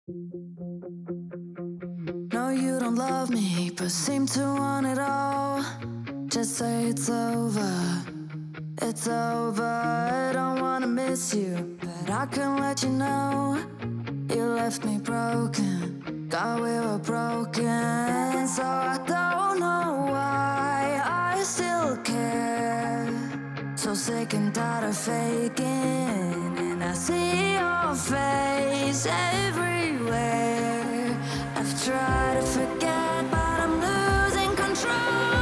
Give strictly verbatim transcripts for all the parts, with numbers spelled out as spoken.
No, you don't love me, but seem to want it all. Just say it's over, it's over. I don't wanna miss you, but I can let you know you left me broken. God, we were broken, so I don't know why I still care. So sick and tired of faking, and I see your face everywhere. I've tried to forget, but I'm losing control.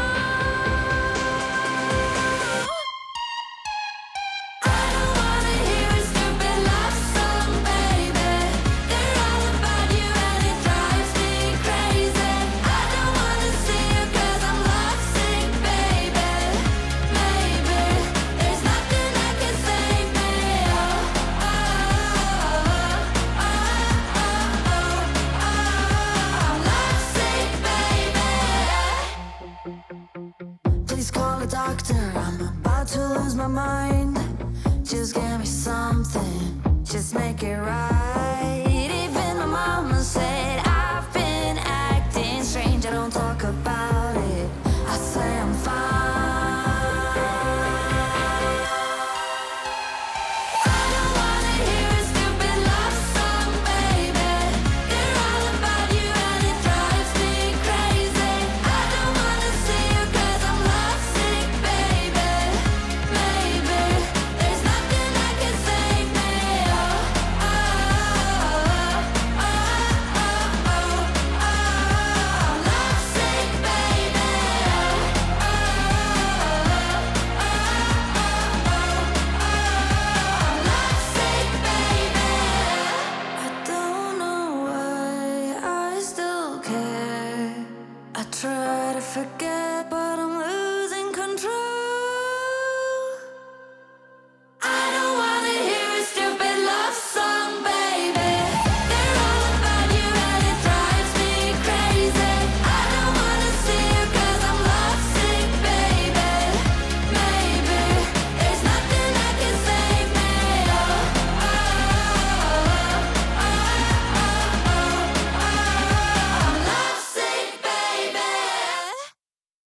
I don't wanna hear a stupid love song, baby. They're all about you and it drives me crazy. I don't wanna see you 'cause I'm lovesick, baby. Maybe there's nothing that can save me. Oh, oh, oh, oh, oh, oh, oh. I'm lovesick, baby. Please call a doctor, I'm about to lose my mind. Just give me something, just make it right. Even my mama said I've been acting strange. I don't talk about it, I say I'm fine. I don't wanna hear a stupid love song, baby. They're all about you and it drives me crazy. I don't wanna see you 'cause I'm lovesick, baby. Maybe there's nothing that can save me. Oh, oh, oh, oh, oh, oh, oh. I'm lovesick, baby. Oh, oh, oh, oh, oh, oh. I'm lovesick, baby. I don't know why I still care. I try to forget.